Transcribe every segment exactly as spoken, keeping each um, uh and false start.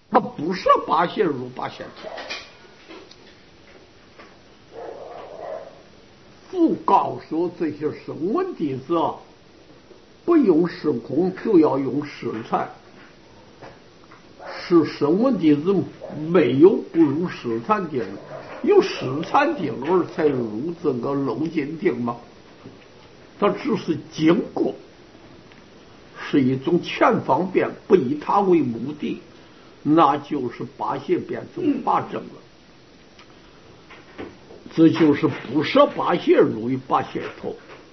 他不是八仙入八仙头。父告诉这些声闻弟子啊，不用时空就要用时禅。是声闻弟子没有不入时禅定，有时禅定而才入这个漏尽定吗？它只是经过，是一种全方便，不以它为目的，那就是八邪变成八正了。这就是不舍八邪入于八邪头，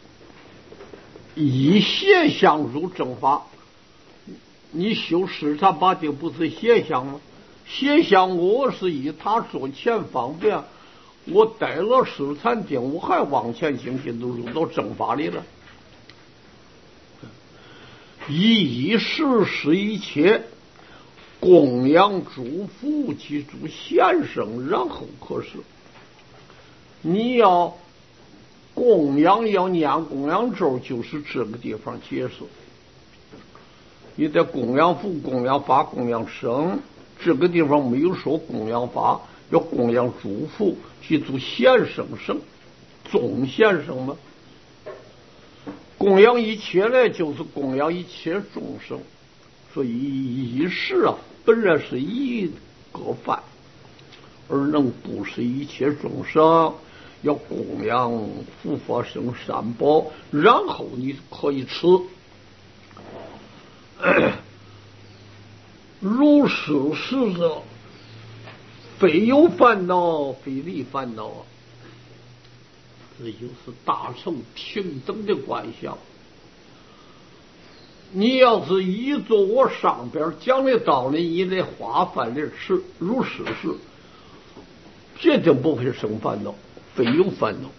以邪相入正法。你修时禅八定不是邪相吗？邪相我是以它做前方便，我带了时禅定，我还往前行进，都入到正法里了。以一时是一切，供养诸福及诸贤圣，然后可是你要供养要念供养咒，就是这个地方解释。你在供养福、供养法、供养僧，这个地方没有说供养法，要供养诸福及诸贤圣圣，众贤圣嘛。供养一切呢，就是供养一切众生。所以一时啊，本来是一个饭，而能布施一切众生，要供养福法生三宝，然后你可以吃。如是是者，非有烦恼，非离烦恼啊！这就是大乘平等的观想。你要是依着我上边讲的道理，你得化饭的吃，如是是，绝对不会生烦恼，非有烦恼，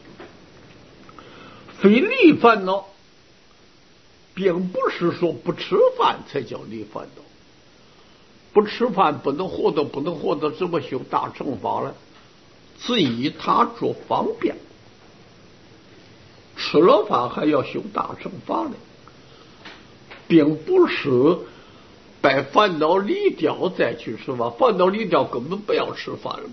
非离烦恼。并不是说不吃饭才叫离烦恼，不吃饭不能活得，不能活得，怎么修大乘法呢？只以它做方便，吃了饭还要修大乘法呢，并不是把烦恼离掉再去吃饭，烦恼离掉根本不要吃饭了嘛。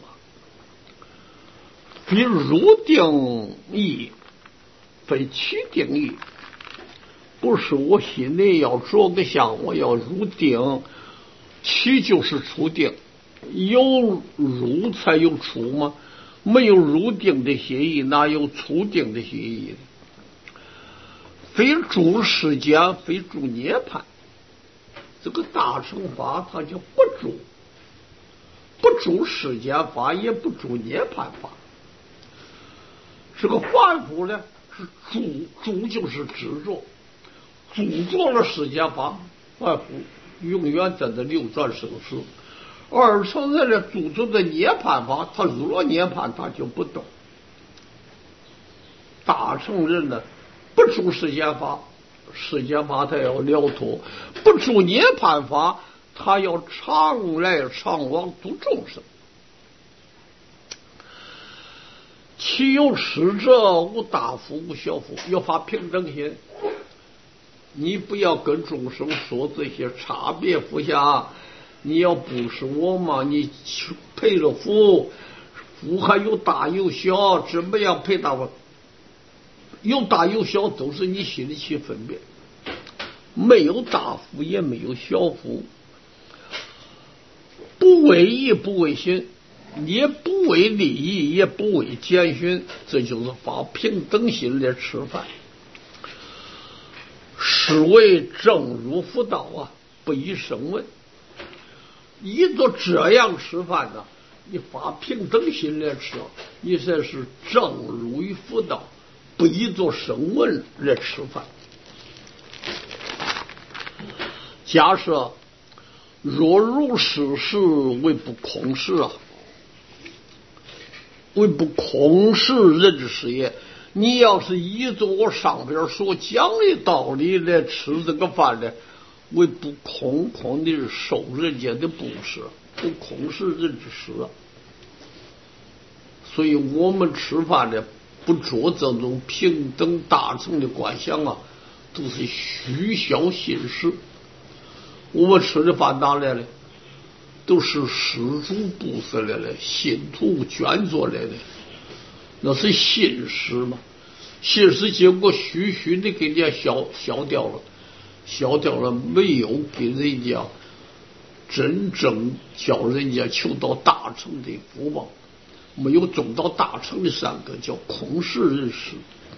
非入定义，非起定义。不是我心里要着个相，我要入定，起就是出定，有入才有出吗？没有入定的协议，哪有出定的协议？非住世间，非住涅槃。这个大乘法它叫不住，不住世间法，也不住涅槃法。这个凡夫呢，是住，住就是执着。注着了世间法，凡夫永远在这流转生死；二乘人呢，注着的涅槃法，他入了涅槃，他就不动。大乘人呢，不住世间法，世间法他要了脱；不住涅槃法，他要常来常往度众生。其有识者，无大福无小福，要发平等心。你不要跟众生说这些差别福下，你要不是我嘛，你赔了福，福还有大有小，怎么样赔大福？有大有小都是你心里去分辨，没有大福也没有小福，不为义不为心，也不为利益，也不为拣选，这就是发平等心来吃饭。是为正入佛道啊，不以声闻。依着这样吃饭呢，你发平等心来吃，你才是正入于佛道，不依着声闻来吃饭。假设若如是事，为不空事啊，为不空事人之事也。你要是依着我上边所讲的道理来吃这个饭呢，为不空，空的是受人家的布施，不空是人之事啊。所以我们吃饭呢，不做这种平等大乘的观想啊，都是虚效心事。我们吃的饭哪来的？ 都是施主布施来的，信徒捐作来的，那是信施嘛。信施结果虚虚的给人家消消掉了，消掉了，没有给人家真正叫人家求到大成的福报，没有种到大成的三个叫空实人施。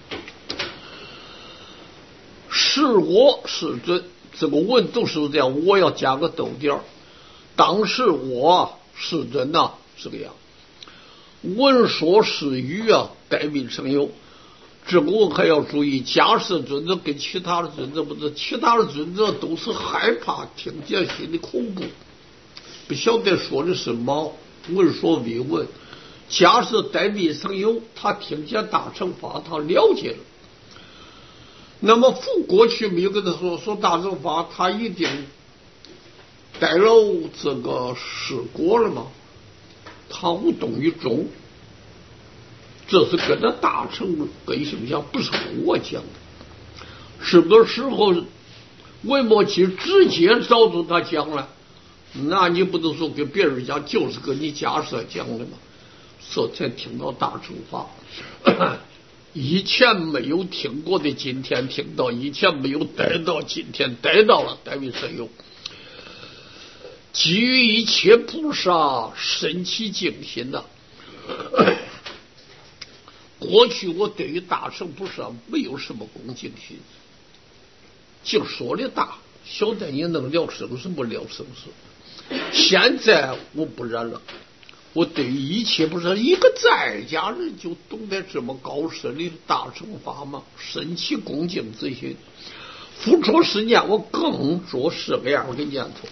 是我是尊，这个问都是这样，我要加个逗点。当时我是尊呐、啊，是个样。闻说是语啊，代名成有。这个我还要注意，假设尊者跟其他的尊者不是，其他的尊者都是害怕听见心里恐怖，不晓得说的什么，闻说未闻。假设代名成有，他听见大乘法，他了解了。那么复过去没有跟他说说大乘法，他一定带了这个事果了吗？他无动于衷，这是跟他大乘根性讲，不是我讲的。什么时候魏末期直接找住他讲了，那你不能说跟别人讲，就是跟你假设讲的嘛，这才听到大乘法。以前没有听过的，今天听到；以前没有得到，今天得到了。代为神有，基于一切菩萨神奇精心呐、啊。过去我对于大乘菩萨没有什么恭敬心，就说的大，晓得你能了生死不了生死。现在我不然了。我对于一切不是一个在家人就懂得这么高深的大乘法吗？神奇恭敬之心，付出十年，我更做十个样的念头。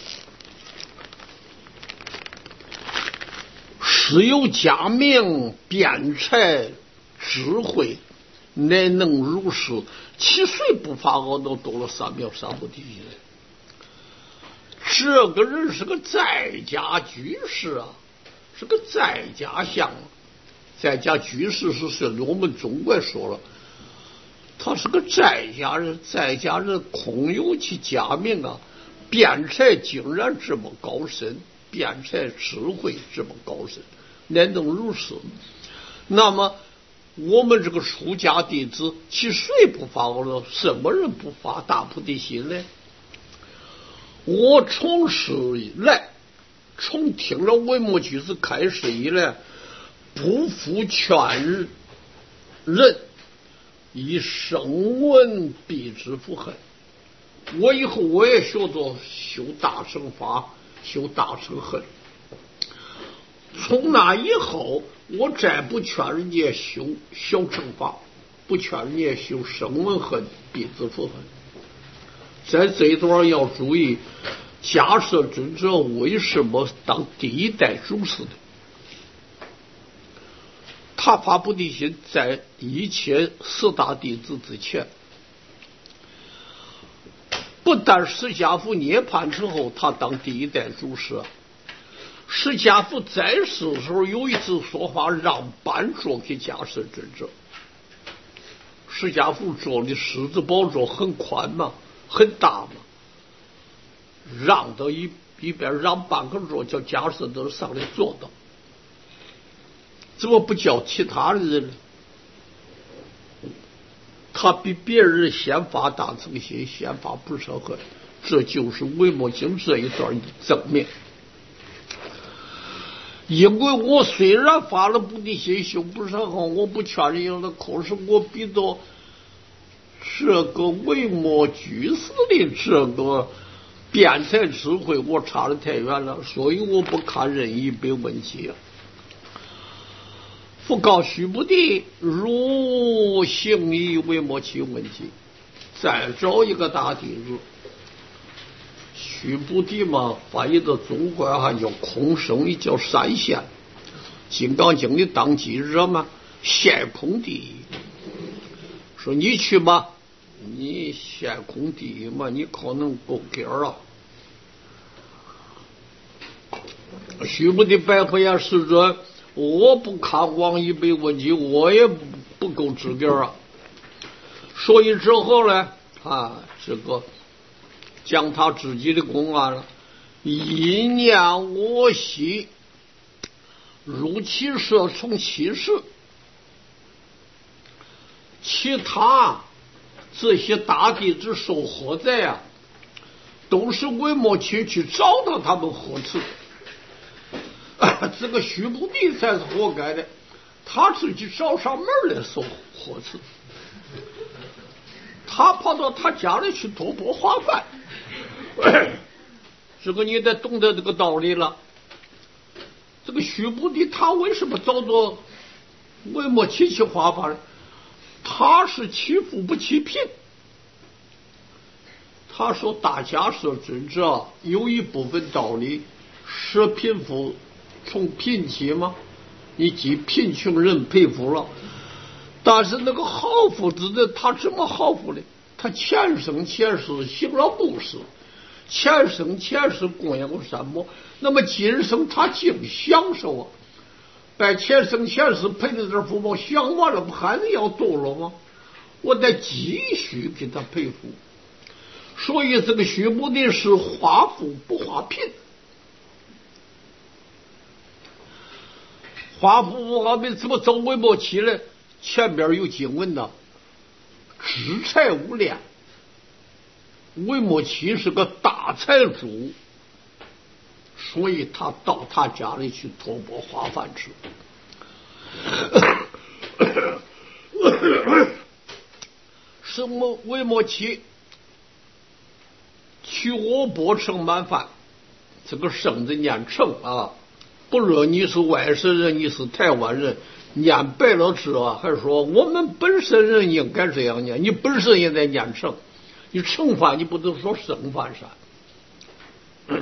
时有佳命，辩才智慧，乃能如是。七岁不发熬都多了三秒三不地心。这个人是个在家居士啊。是个在家相，在家居士是是我们中国说了，他是个在家人，在家人空有其家命啊，辩才竟然这么高深，辩才智慧这么高深，难能如此。那么我们这个出家弟子，其谁不发了？什么人不发大菩提心呢？我从始以来。从听了文末居士开始以来，不负劝人，以声闻必之复恨。我以后我也学着修大乘法，修大乘恨。从那以后，我再不劝人家修小乘法，不劝人家修声闻恨必之复恨。在这一段要注意。假设尊者为什么当第一代祖师的？他发菩提心在一切四大弟子之前，不但释迦佛涅槃之后，他当第一代祖师。释迦佛在世的时候有一次说话，让班座给假设尊者。释迦佛坐的狮子宝座很宽嘛，很大嘛。让到一一边，让半个座叫假设都上来坐到，怎么不叫其他的人呢？他比别人先发大乘心，先发不舍恨，这就是维摩经这一段的证明。因为我虽然发了菩提心，修不舍恨，我不劝人家的，可是我比到这个维摩居士的这个辩才智慧，我差得太远了，所以我不看任意被问题啊。复告须菩提，如行以为莫其问题。再找一个大弟子，须菩提嘛，翻译到中国还叫空生，也叫三现。金刚经里当机者嘛，现空第一。说你去吧，你现空第一嘛，你可能够格啊。须菩提白佛言：世尊，我不看往一辈问题，我也不够资格啊。所以之后呢，啊，这个讲他自己的公案了， 一念我喜，如其舍从其事。其他这些大弟子受何在啊？都是魏末期去找到他们呵斥。这个徐不敌才是活该的，他自己找上门来受呵斥，他跑到他家里去托钵化饭。这个你得懂得这个道理了。这个徐不敌他为什么找着魏末期去化饭呢？他是欺富不欺贫。他说大家舍之者有一部分道理，舍贫富从贫起吗？你既贫穷人佩服了，但是那个好富之人他怎么好富呢？他前生前世行了布施，前生前世供养过善魔，那么今生他净享受啊！把前生前世赔的点福报享完了，不还是要堕落吗？我得继续给他赔福。所以这个徐不敌是化富不化贫，化富不化贫怎么走魏末期呢？前边有经文的，知财无量。魏末期是个大财主，所以他到他家里去托钵化饭吃。是魏魏末期去我钵盛满饭，这个生字念盛啊，不论你是外省人，你是台湾人，念白了之啊，还说我们本省人应该这样念，你本身也在念盛，你盛饭你不能说剩饭噻。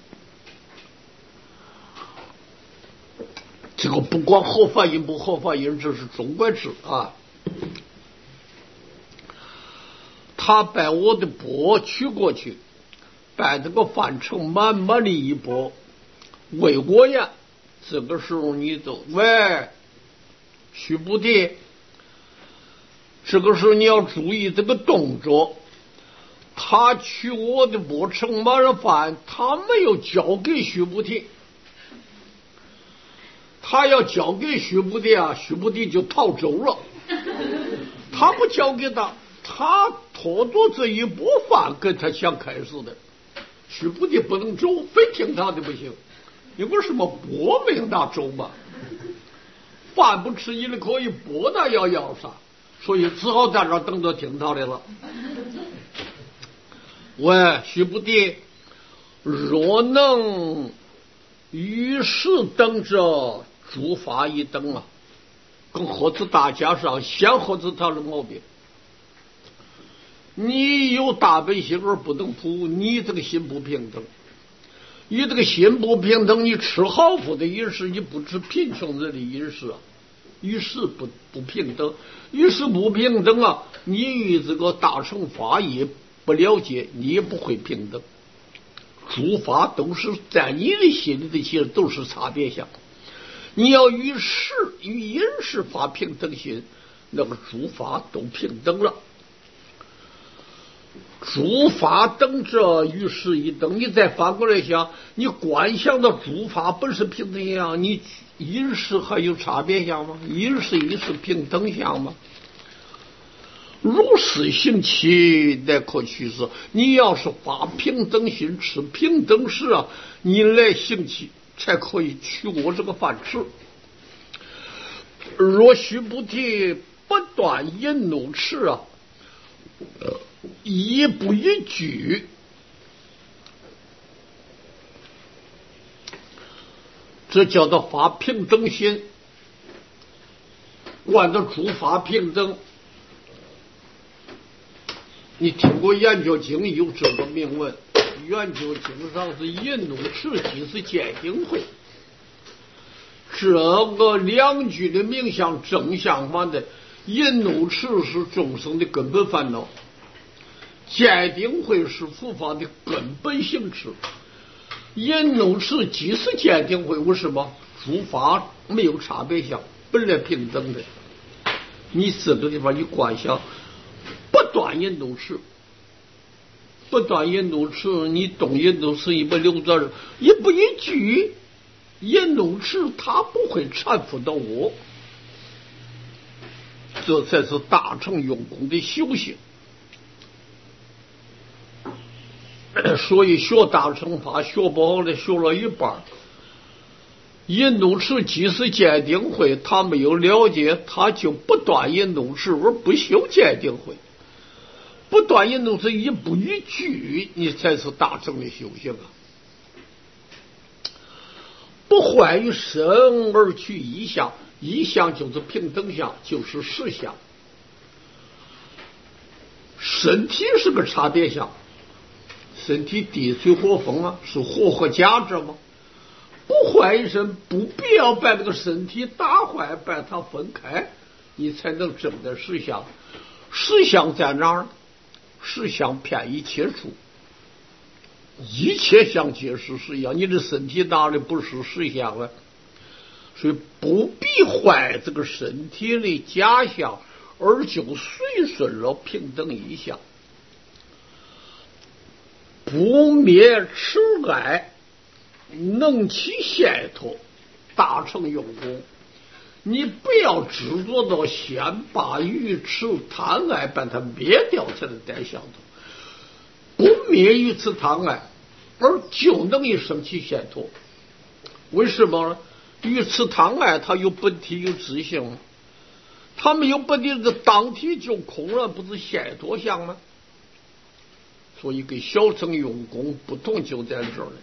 这个不管合法音不合法音，这是中国制啊。他把我的钵取过去，把这个饭盛满满的一钵喂过呀。这个时候你就喂徐不敌，这个时候你要注意这个动作。他取我的钵盛满了饭，他没有交给徐不敌，他要交给徐不敌啊，徐不敌就逃走了。他不交给他，他拖着这一钵饭跟他想开始的，徐不敌不能走，非听他的不行。因为什么？钵没有拿走嘛，饭不吃一了可以，钵那要要啥？所以只好在那等着听他的了。喂，徐不敌，若能与时等着，诸法一等啊，跟何止大家上，先何止他的毛病。你有大本心而不能普，你这个心不平等。你这个心不平等，你吃好富的饮食，你不吃贫穷人的饮食啊，于是不不平等，于是不平等啊！你与这个大乘法也不了解，你也不会平等。诸法都是在你的心里的，其实都是差别相。你要与食与饮食发平等心，那个诸法都平等了。诸法等着与时一等，你再反过来想，你观想的诸法本是平等相，你饮食还有差别相吗？饮食也是平等相吗？如是行起，乃可取事。你要是发平等心，吃平等食啊，你来行起才可以取我这个饭吃。若须不敌不断饮怒吃啊，一不一句，这叫做发平等心。观的诸法平等，你听过研究经有这个铭文，研究经上是饮怒吃即是见定慧，这个两句的名相正相反的。饮怒吃是众生的根本烦恼，见定慧是佛法的根本行持。饮怒吃即是见定慧，为什么？诸法没有差别相，本来平等的。你这个地方你观想，不断饮怒吃， 不断印度池，你东印度池一不留着，一不一句，印度池它不会缠附到我，这才是大乘用功的修行。所以学大乘法学不好的，学了一半，印度池即使戒定慧，他没有了解，他就不断印度池而不修戒定慧。不断印度池一步一句，你才是大乘的修行啊！不坏于身而去一相，一相就是平等相，就是实相。身体是个差别相，身体地水火风啊，是火和家者吗？不坏于身，不必要把这个身体打坏，把它分开，你才能证得实相。实相在哪儿？实相遍一切处，一切相皆是实相。你的身体哪里不是实相了？所以不必坏这个身体的假象，而就随顺了平等一相。不灭痴爱，能起解脱，大乘用功。你不要执着到先把愚痴贪爱把它灭掉才能带相头，不灭愚痴贪爱而就能一生起解脱。为什么呢？愚痴贪爱它有本体有自性，它没有本体，这当体就空了，不是解脱相吗？所以跟小乘用功不同就在这儿了。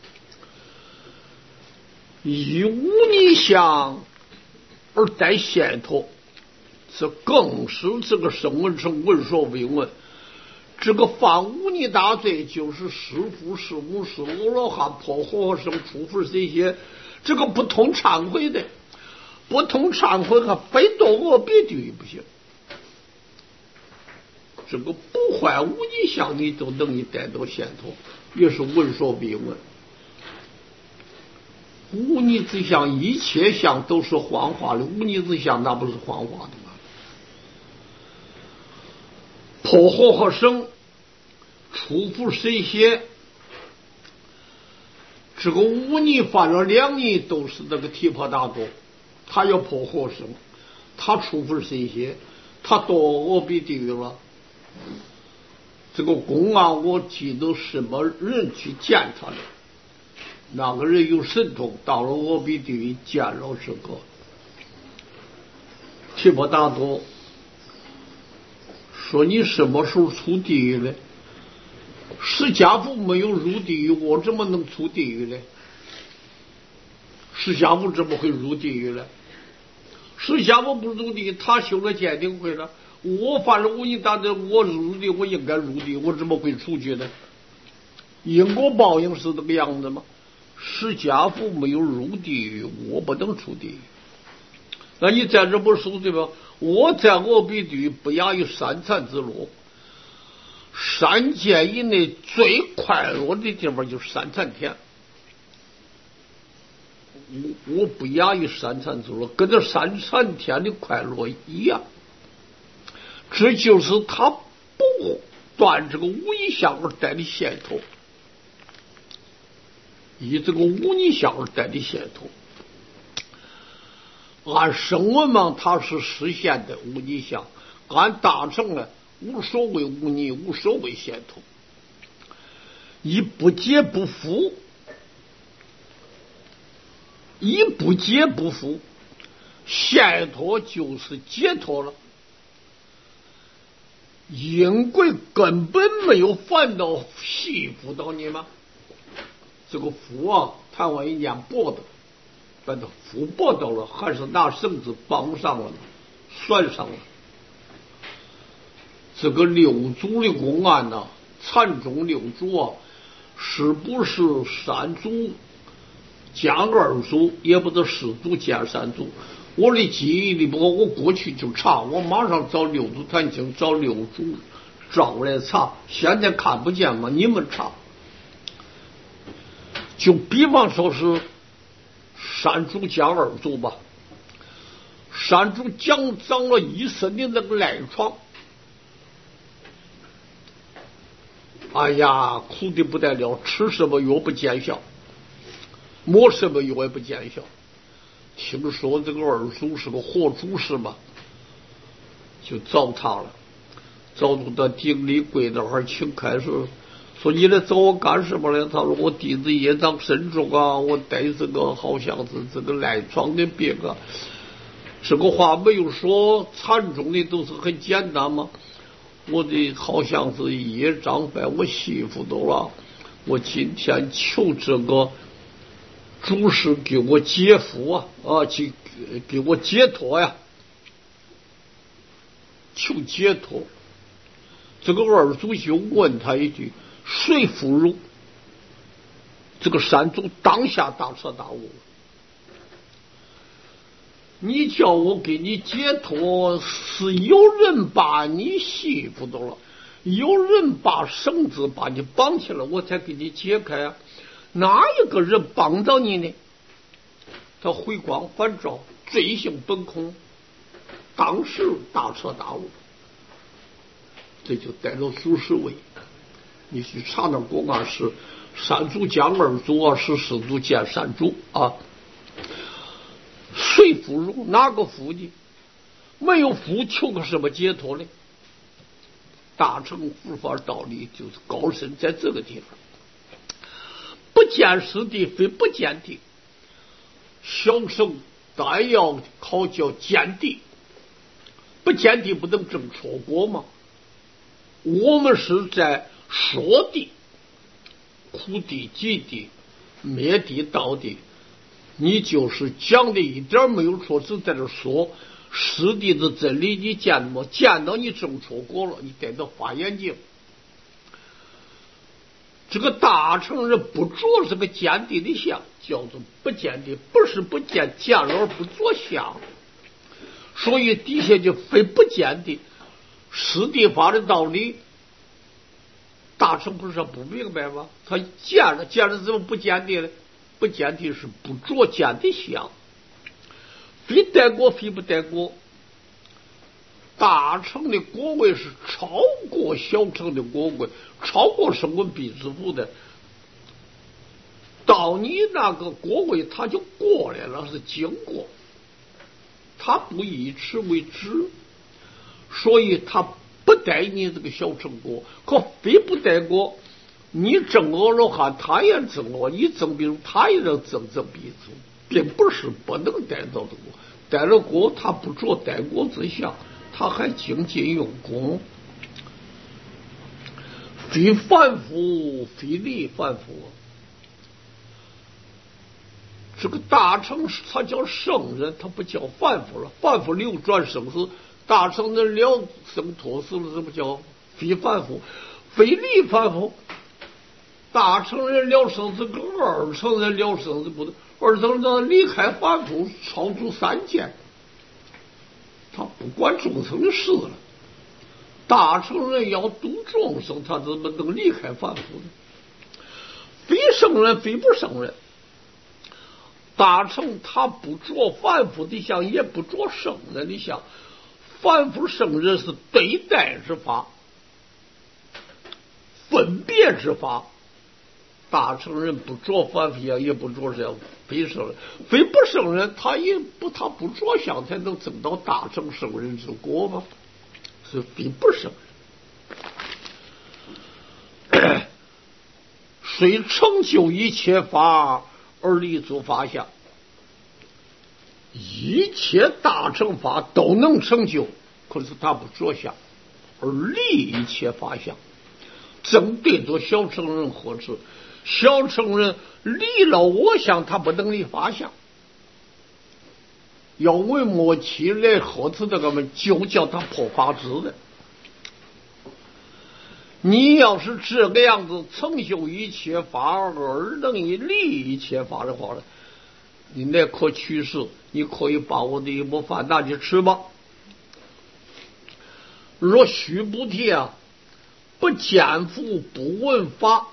以无你相而带解脱，这更是这个声闻乘闻说为闻。这个犯无你大罪，就是师父、师母、师阿罗汉、破和生、出佛这些，这个不通忏悔的，不通忏悔还非堕恶别地狱不行。这个不坏无你相，你都能你带到解脱，也是闻说为闻。无你之相，一切相都是幻化的，无你之相那不是幻化的吗？破和和生，出佛谁些，这个无你犯了两逆，都是那个提婆达多，他要破和生，他出佛谁些，他堕恶别地狱了。这个公案我记得什么人去见他的，那个人有神通，到了恶别地狱见了这个提婆达多，说你什么时候出地狱呢？释迦佛没有入地狱，我怎么能出地狱呢？释迦佛怎么会入地狱呢？释迦佛不入地狱，他修了戒定慧了。我犯了无你大罪，我入地，我应该入地，我怎么会出去呢？因果报应是这个样子吗？释迦佛没有入地狱，我不能出地狱。那你在这不说对吧？我在我比地狱不亚于三禅之路，三界以内最快乐的地方就是三禅天。我我不亚于三禅之路，跟这三禅天的快乐一样。这就是他不断这个无你相而带的解脱，以这个无你相而带的解脱。按声闻嘛，它是实现的无你相；按大乘呢，无所谓无你，无所谓解脱。以不解不服，以不解不服，解脱就是解脱了。因鬼根本没有烦恼系缚到你吗？这个符啊，台湾一念拨的，把它符拨到了，还是拿绳子绑上了，拴上了。这个六祖的公案呢、啊，禅宗六祖啊，是不是三祖加二祖，也不是四祖加三祖？我的记忆里不，我过去就查，我马上找六祖坛经，找六祖找来查。现在看不见嘛，你们查。就比方说是三祖加二祖吧，三祖讲长了一身的那个赖疮， 哎呀，苦的不得了，吃什么药不见效，抹什么药也不见效。听说这个二祖是个活主事嘛，就找他了，找到他顶礼跪那儿请开说，说你来找我干什么呢？他说我弟子业障深重啊，我带这个好像是这个赖疮的病啊。这个话没有说惨重的，都是很简单嘛。我的好像是业障把我媳妇都了，我今天求这个主事给我解缚啊啊，给给我解脱呀，求解脱。这个二祖就问他一句：谁俘虏？这个山主当下大彻大悟，你叫我给你解脱，是有人把你媳妇都了，有人把绳子把你绑起来，我才给你解开啊。哪一个人帮到你呢？他回光返照，罪性本空，当时大彻大悟，这就带到苏轼位。你去查那公案是山主见二祖啊，是四祖见山主啊。谁俘虏？哪个俘的？没有俘，求个什么解脱呢？大乘佛法道理就是高深在这个地方。不见师弟，非不见地。小乘但要考教见地，不见地不能证错果吗？我们是在说地、苦地、极地、灭地、道地，你就是讲的一点没有错，只在这说师弟的真理，你见吗？见到你证错果了，你得到法眼睛。这个大乘人不着这个见地的相，叫做不见地，不是不见，见了而不着相。所以底下就非不见地，师地法的道理，大乘不是不明白吗？他见了，见了怎么不见地呢？不见地是不着见的相，非得过非不得过。大乘的果位是超过小乘的果位，超过声闻比支佛的。到你那个果位，他就过来了，是经过，他不以此为止，所以他不带你这个小乘果，可非不带过。你证阿罗汉，他也证阿，你证比如他也能证证比如，并不是不能带到的果，带了果他不着带果之相。他还精进用功，非凡夫，非离凡夫。这个大乘他叫圣人，他不叫凡夫了。凡夫流转生死，大乘人了生脱死了，这不叫非凡夫，非离凡夫。大乘人了生死，跟二乘人了生死不同。二乘人离开凡夫，超出三界。他不管众生的事了，大乘人要度众生，他怎么能离开凡夫呢？非圣人，非不圣人。大乘他不着凡夫的相，也不着圣人的相。凡夫圣人是对待之法，分别之法。大乘人不着凡夫相，也不着相，非圣人，非不圣人，他也不他不着相，才能证到大乘圣人之果吗？是非不圣人。虽成就一切法而立足法相，一切大乘法都能成就，可是他不着相，而立一切法相，正对着小乘人呵斥。小乘人离了我相，他不能离法相，要为末期来呵斥这个们，就叫他破法执的。你要是这个样子成就一切法而能以立一切法的话呢，你那可取士，你可以把我的一钵饭拿去吃吧。若须菩提啊，不见佛不闻法，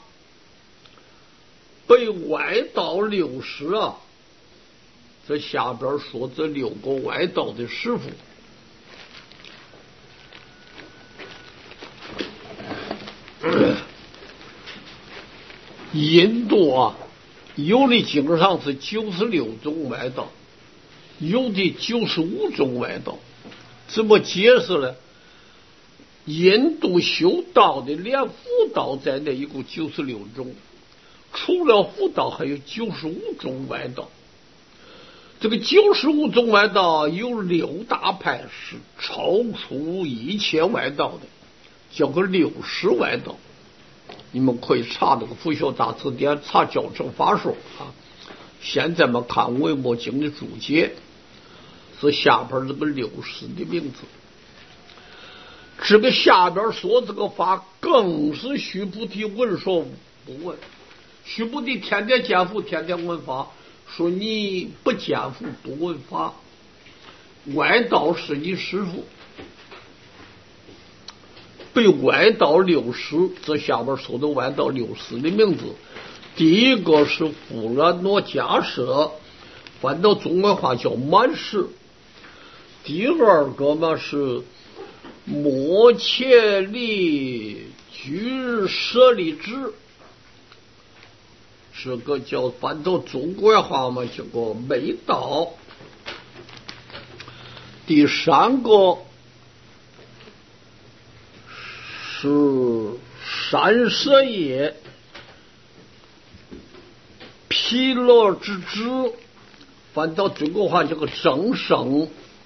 被外道六师啊，这下边说这六个外道的师傅， 印度啊，有的经上是九十六种外道，有的九十五种外道。怎么解释呢？印度修道的连佛道在内一共九十六种，除了佛道还有九十五种外道。这个九十五种外道有六大派是超出一切外道的，叫个六十外道。你们可以查这个佛学大词典，查教程法说啊。现在嘛看维摩经的注解，是下边这个六十的名字。这个下边说这个法更是须菩提闻说不闻。须菩提天天见佛，天天闻法，说你不见佛不闻法，外道是你师父。被外道六十，这下边说的外道六十的名字，第一个是富兰诺迦舍，翻到中文话叫满世。第二个嘛是摩切利居舍利支，这个叫翻到中国话嘛叫个美道。第三个是山舍耶毗罗之支，翻到中国话叫个正生。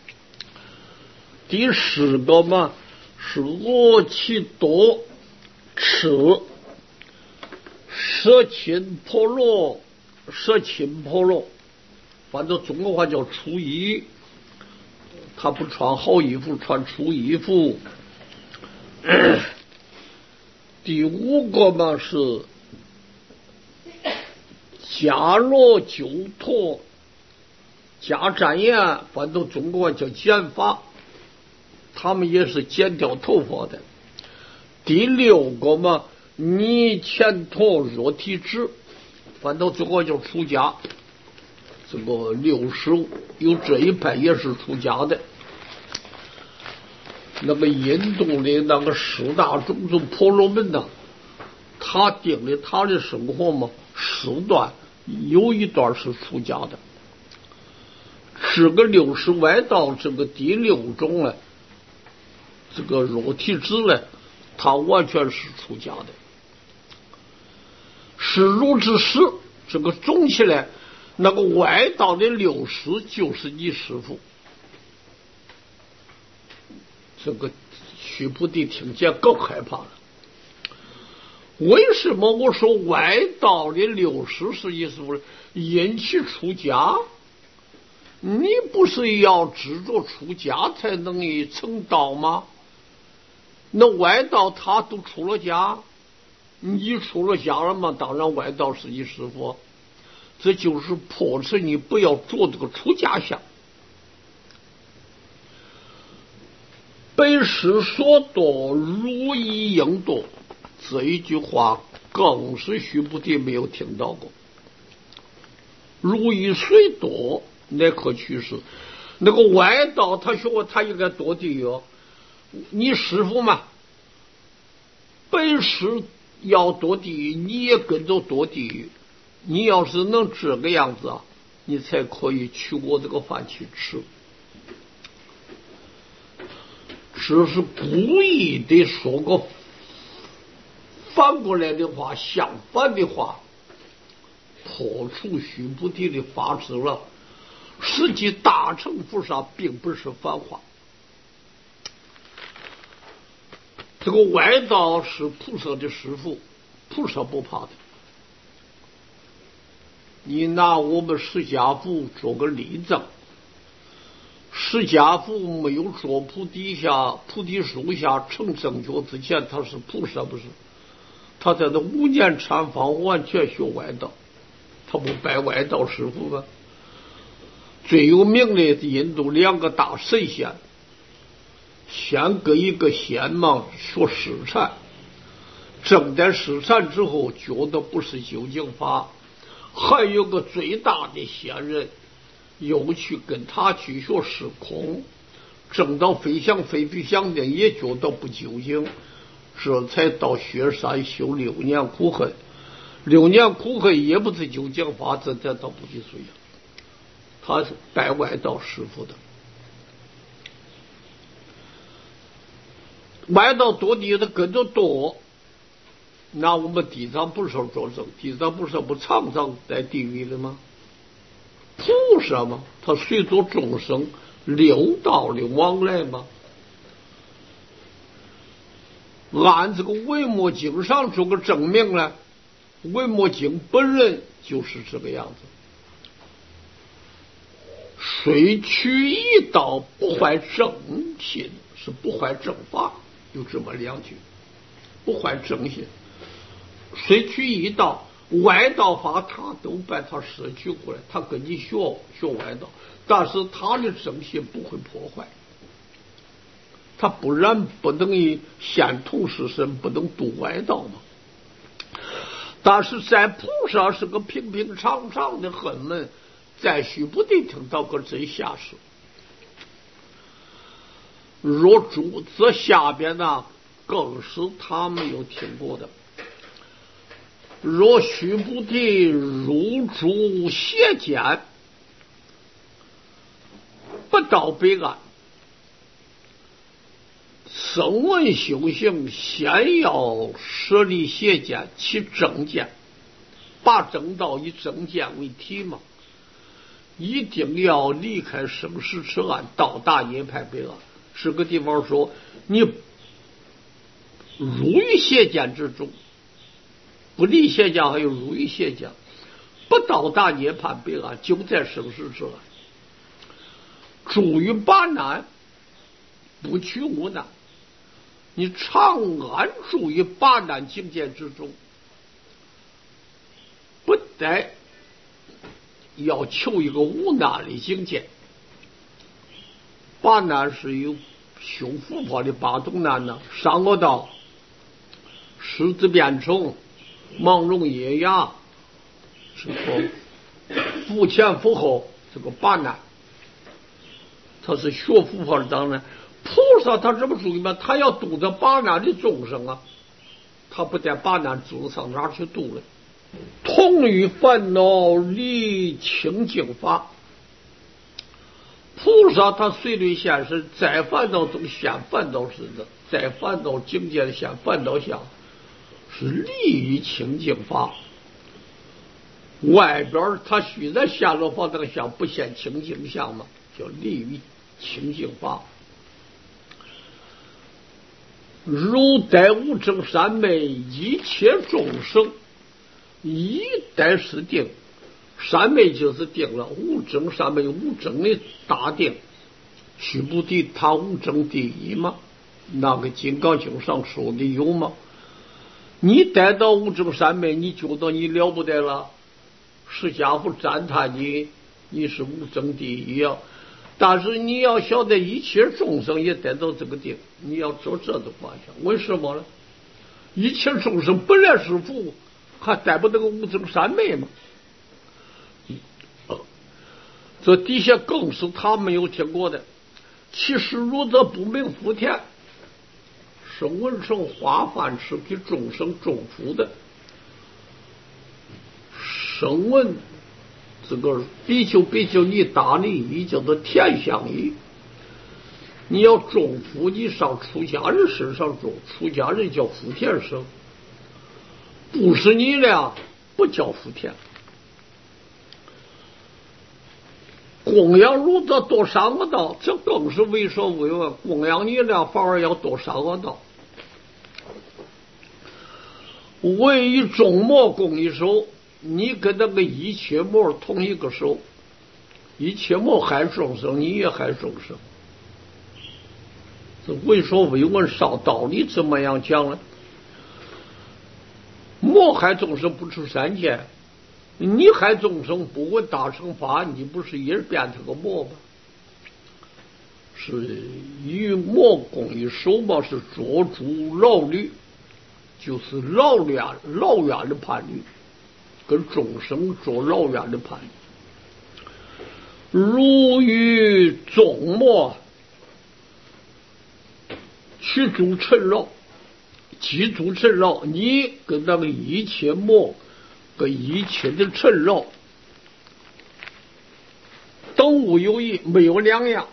第四个嘛是罗奇多赤舍亲婆罗，舍亲婆罗，翻到中国话叫初一，他不穿好衣服，穿粗衣服。第五个嘛是迦罗鸠陀迦旃延，翻到中国叫剪发，他们也是剪掉头发的。第六个嘛尼乾陀若提支，翻到中国叫出家。这个六十有这一派也是出家的。那个印度的那个四大种族婆罗门呢，他定的他的生活嘛四段，有一段是出家的。这个六十外道这个第六种呢，这个若提支呢，他完全是出家的。是如之事，这个总起来，那个外道的六十就是你师父。这个须菩提听见更害怕了。为什么我说外道的六十是意思是因其出家？你不是要执着出家才能成道吗？那外道他都出了家，你出了家了嘛，当然外道是你师父。这就是迫使你不要做这个出家相。本师所多，如意应多，这一句话更是须菩提没有听到过。如意虽多，乃可取世。那个外道他说他应该堕地狱，你师父嘛，本师要堕地狱，你也跟着堕地狱。你要是能这个样子啊，你才可以取我这个饭去吃。只是故意的说个反过来的话，相反的话，破除须菩提的法旨了。实际大乘菩萨并不是反话。这个外道是菩萨的师父，菩萨不怕的。你拿我们释迦佛做个例证，释迦佛没有坐菩提下菩提树下成正觉之前，他是菩萨不是？他在那五年禅房完全学外道，他不拜外道师傅吗？最有名的印度两个大神仙，先跟一个仙嘛学施禅，正在施禅之后觉得不是究竟法，还有个最大的仙人又去跟他去学时空，正到飞翔飞飞翔的也觉得不究竟，这才到雪山修六年苦恨。 六年苦黑也不是究竟法，这这倒不计数呀。他是拜外道师傅的，外道多地的跟着多，那我们地藏菩萨作证，地藏菩萨不常常在地狱的吗？菩萨吗？他随着众生六道的往来吗？按这个维摩经上做个证明呢，维摩经本人就是这个样子。虽取一道，不坏正心，是不坏正法，有这么两句。不坏正心，虽取一道，外道法他都把他摄取过来，他跟你学学外道，但是他的正心不会破坏。他不然不等于现同是身，不能度外道吗？但是在菩萨是个平平常常的恨门，再须不得听到个真下士。若主这下边呢，更是他没有听过的。若须不得入主邪见，不到彼岸。声闻修行，先要舍离邪见，起正见，把正道以正见为体嘛。一定要离开生死此岸，到达涅槃彼岸。这个地方说，你入于邪见之中，不离邪见还有入于邪见，不到达涅槃彼岸，就在生死之岸。住于八难，不取五难。你长安住于八难境界之中，不得要求一个无难的境界。八难是有修福报的八种难呢，上恶道、狮子变虫、盲聋喑哑，这个福前福后，这个八难，他是学福报的当然。菩萨他这么注意吗？他要度这八难的众生啊，他不在八难众生哪去度了？同于烦恼离清净法，菩萨他随律现身，在烦恼中现烦恼实的，在烦恼境界现烦恼相，是离于清净法。外边他虽然现了法当相，不现清净相嘛，叫离于清净法。如待无证三昧，一切众生一待是定。三昧就是定了，无证三昧，无证的大定，须不得他无证第一吗？那个金刚经上说的有吗？你待到无证三昧，你觉得你了不得了？释迦佛赞叹你，你是无证第一啊！但是你要晓得，一切众生也得到这个定，你要做这种方向。为什么呢？一切众生本来是福，还带不得个无证三昧吗？这底下更是他没有听过的。其实如则不明福田，是文成化饭吃给众生种福的。声闻这个比丘比丘尼大利益叫做田相益，你要种福，你上出家人身上种，出家人叫福田生，不是你俩不叫福田。供养如则多上个道，这更是为所未闻。供养你俩反而要多上个道。为以众魔供一手，你跟那个一切魔同一个手，一切魔害众生，你也害众生。这为所未闻上道理怎么样讲呢？魔害众生不出三界，你害众生不闻大乘法，你不是也变成个魔吗？是与魔共一手嘛，是捉住牢狱，就是牢远牢远的叛逆，跟众生做牢远的叛逆。如与众魔驱逐尘劳，记住尘劳，你跟那个一切魔跟一切的尘扰等无有异，没有两样。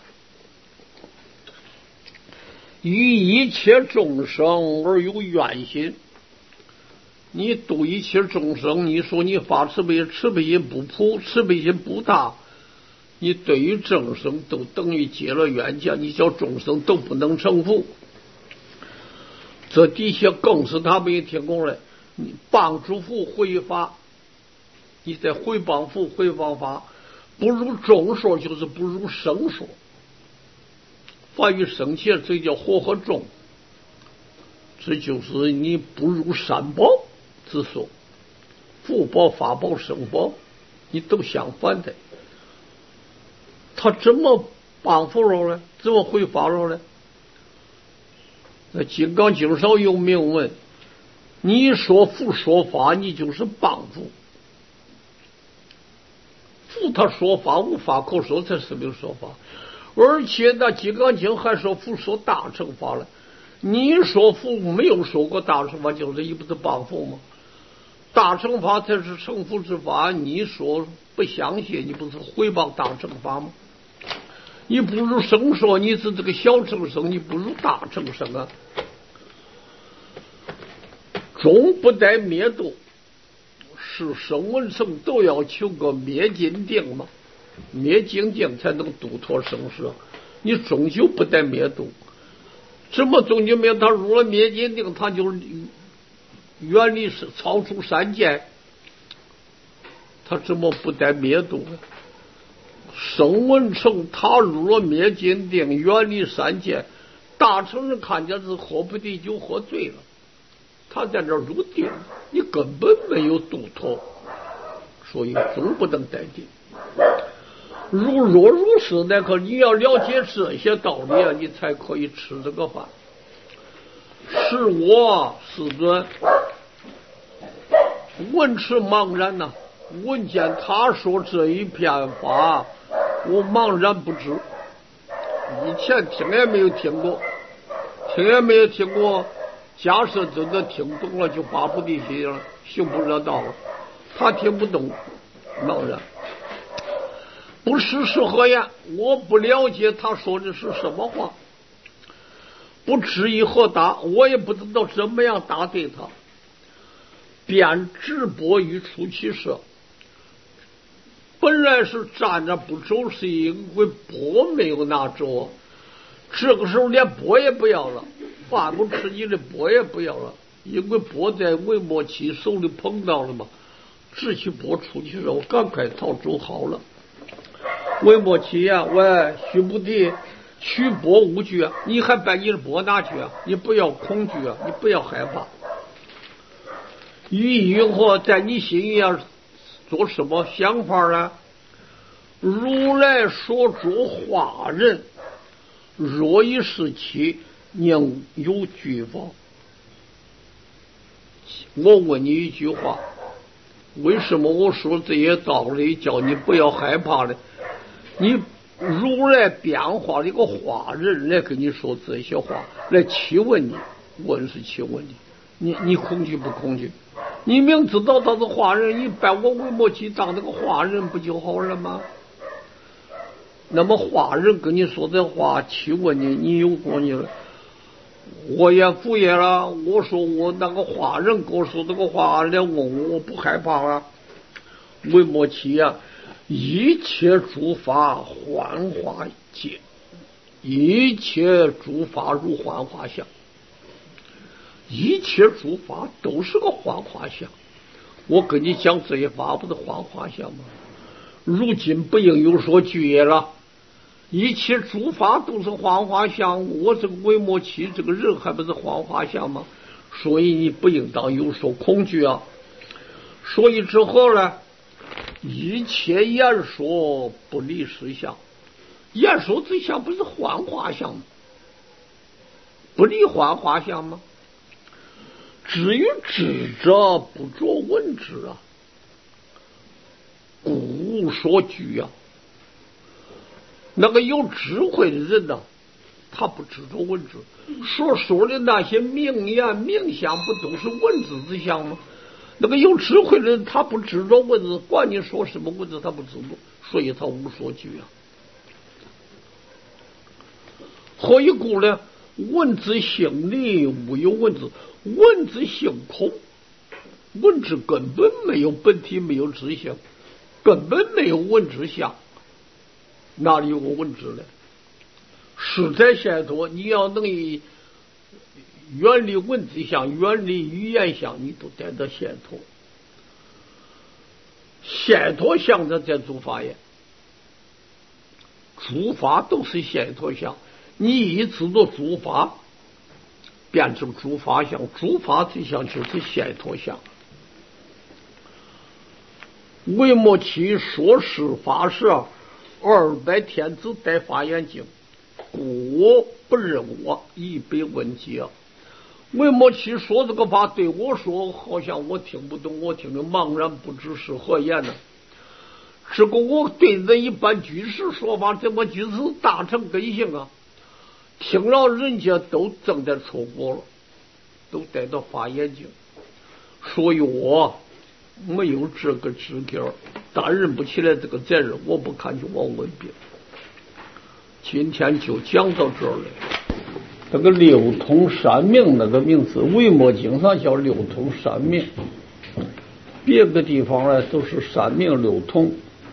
与一切众生而有怨心。你度一切众生，你说你发慈悲，慈悲心不普，慈悲心不大，你对于众生都等于结了冤家，你叫众生都不能成佛。这底下更是他没听过来，你帮助佛回法，你在回帮佛回帮法，不如众说就是不如生说。凡于生前，这叫活和众，这就是你不如三宝之说，福报、法宝、生宝，你都相反的。他怎么帮佛了呢？怎么回法了呢？那《金刚经》上有明文：你说佛说法，你就是帮佛。佛他说法无法可说，才是没有说法。而且那《金刚经》还说佛说大乘法了。你说佛没有说过大乘法，就是你不是帮佛吗？大乘法才是成佛之法，你说不相信，你不是回谤大乘法吗？你不如生说你是这个小乘生，你不如大乘生啊。终不待灭度，是声闻乘都要求个灭尽定嘛，灭尽定才能度脱生死。你终究不待灭度，怎么终究灭？他入了灭尽定，他就远离是超出三界，他怎么不待灭度呢？声闻乘他入了灭尽定，远离三界，大乘人看见是活不地就活醉了，他在这入定，你根本没有度脱，所以终不能待定。如若如是，那可你要了解这些道理啊，你才可以吃这个饭。是我世尊闻此茫然呐、啊，闻见他说这一片法，我茫然不知，以前听也没有听过，听也没有听过。假设真的听懂了，就发菩提心了，行不得道了。他听不懂，茫然。不识是何言？我不了解他说的是什么话，不知以何答，我也不知道怎么样答对他。便直播于出其舍，本来是站着不走，是因为钵没有拿着，这个时候连钵也不要了，饭不吃你的钵也不要了，因为钵在维摩耆手里碰到了嘛，直起钵出去了，我赶快逃走好了。维摩耆呀，喂，须菩提，取钵无惧啊，你还把你的钵拿去啊，你不要恐惧啊，你不要害怕。于以后在你心里要做什么想法呢？如来所作化人，若以是其宁有惧否？我问你一句话，为什么我说这些道理叫你不要害怕呢？你如来变化的一个化人来跟你说这些话，来欺问你，问是欺问你，你你恐惧不恐惧？你明知道他是化人，你把我维摩耆当那个化人不就好了吗？那么化人跟你说这话欺问你，你有过你了？我也敷衍了，我说我那个化人跟我说这个话来问我，我不害怕啊。维摩耆啊，一切诸法幻化界，一切诸法如幻化相，一切诸法都是个幻化相。我跟你讲这些法不是幻化相吗？如今不应有所惧也了，一切诸法都是幻化相，我这个维摩耆这个人还不是幻化相吗？所以你不应当有所恐惧啊。所以之后呢，一切言说不离实相，言说之相不是幻化相吗？不离幻化相吗？至于智者不着文之啊，故无所惧啊。那个有智慧的人呢、啊，他不执着文字，所说的那些名言名相不都是文字之相吗？ 那个有智慧的人，他不执着文字，管你说什么文字，他不执着，所以他无所惧啊。何以故呢？文字性理，无有文字；文字性空，文字根本没有本体，没有知性，根本没有文字相，哪里有个文字呢？实在解脱，你要能以远离文字相，远离语言相，你都得到解脱。解脱相的在诸法也，诸法都是解脱相。你一直做诸法，变成诸法相，诸法之相就是解脱相。维摩耆说是法师二百天子戴法眼镜，故我不认我，一被问及。维摩耆说这个话对我说，好像我听不懂，我听得茫然不知是何言呢？这个我对人一般居士说法，怎么居士大乘根性啊？听了人家都正在出国了，都戴到法眼镜，所以我没有这个资格，担任不起来这个责任，我不看就往问别。今天就讲到这儿了。这个六通三明那个名字，维摩经上叫六通三明，别的地方呢都是三明六通。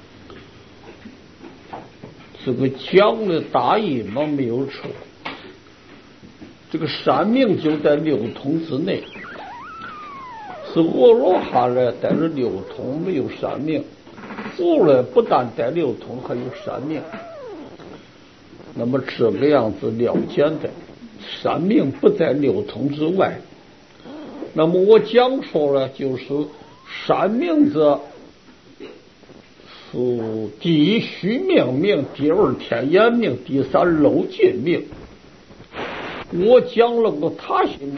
这个讲的大意嘛没有错，这个三明就在六通之内，是阿罗汉呢带着六通没有三明，佛呢不但带六通还有三明。那么这个样子了解的，三明不在六通之外。那么我讲说了，就是三明字是第一虚命命，第二天眼命，第三漏尽命。我讲了个他心，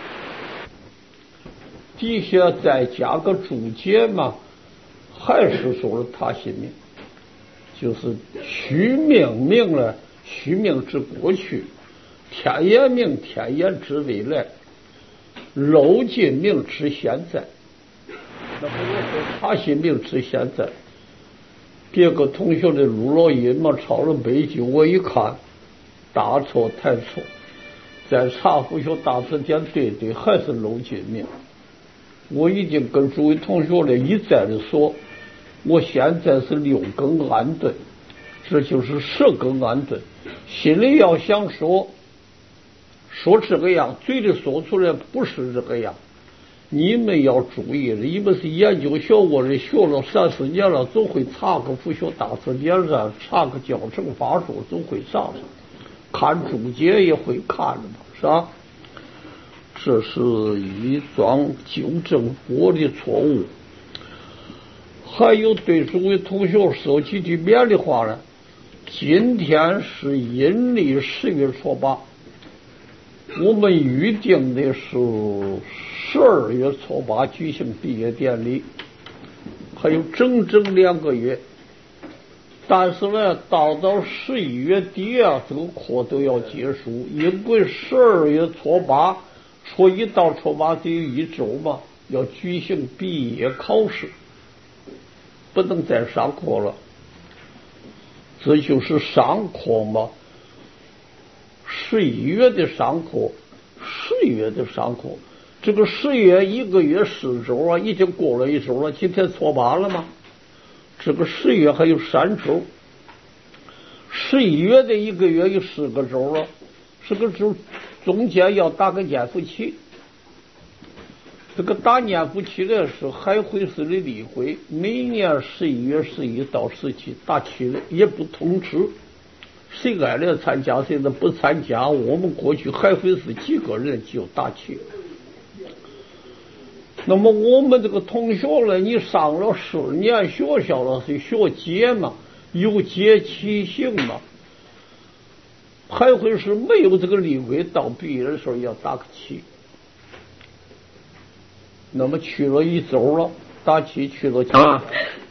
底下再加个注解嘛，还是说了他心命，就是虚命命了，虚命指过去，天眼命天眼指未来，漏尽命指现在。那么我说他心命指现在，别个同学的录了音嘛，抄了背经，我一看大错太错，再查佛学大辞典对对，还是漏尽命。我已经跟诸位同学呢一再的说，我现在是六根安顿，这就是十根安顿。心里要想说说这个样，嘴里说出来不是这个样。你们要注意了，你们是研究学我的，学了三四年了，总会查个佛学大辞典上，查个教程法说，总会查查，看注解也会看的嘛，是吧？这是一桩纠正我的错误。还有对诸位同学说几句勉励话呢。今天是阴历十月初八，我们预定的是十二月初八举行毕业典礼，还有整整两个月。但是呢，到到十一月底啊，这个课都要结束，因为十二月初八，初一到初八只有一周嘛，要举行毕业考试，不能再上课了。这就是上课嘛，十一月的上课，十月的上课，这个十月一个月四周啊，已经过了一周了，今天初八了嘛，这个十月还有三周，十一月的一个月有四个周了，这个周中间要打个年夫期。这个打年夫期呢是海会市的例会，每年十一月十一到十七打期的，也不通知，谁爱来参加谁的不参加。我们过去海会市几个人就打期。那么我们这个同学呢，你上了四年学校了，是学节嘛，有节期性嘛。海会市没有这个例会，到毕业的时候要打个期。那么去了一周了，打起去了啊！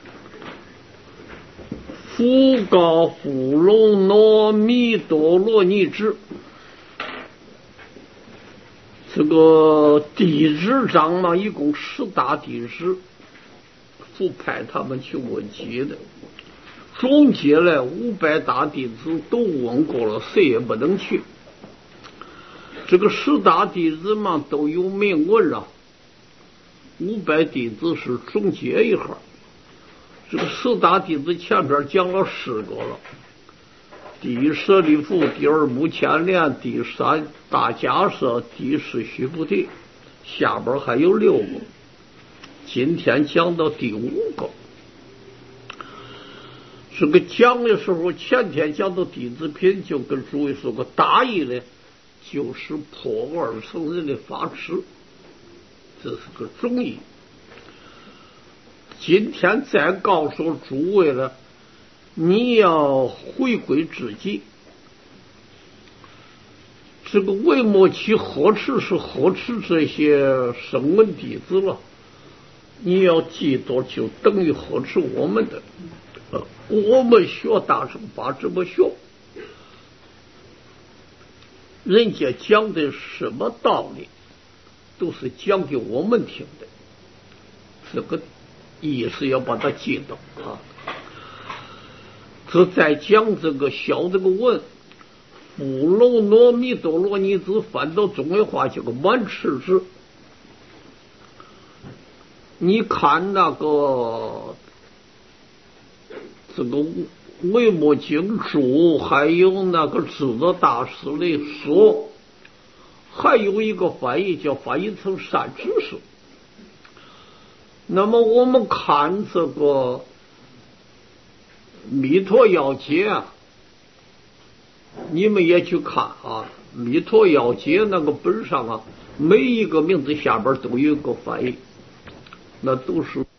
福高福龙罗弥多罗尼智， 这个地质章嘛，一共十大地质，复派他们去问题的，总结了五百大弟子都问过了，谁也不能去。这个十大弟子嘛都有明文了，五百弟子是总结一下。这个十大弟子前边讲了十个了，第一舍利弗，第二目犍连，第三大迦叶，第四须菩提，下边还有六个。今天讲到第五个。这个讲的时候，前天讲到弟子品，就跟诸位说过，大意呢就是破二乘人的法持，这是个中意。今天再告诉诸位了，你要回归自己。这个为末期呵斥是呵斥这些声闻弟子了，你要记住，就等于呵斥我们的。呃，我们学大乘法怎么学？人家讲的什么道理，都是讲给我们听的。这个意思要把它记到啊。这再讲这个小这个文，富楼那弥多罗尼子翻到中文话叫个满赤字。你看那个这个维摩经注，还有那个智德大师的说，还有一个翻译叫翻译成善知识。那么我们看这个弥陀要解啊，你们也去看啊，弥陀要解那个本上啊，每一个名字下边都有一个翻译，那都是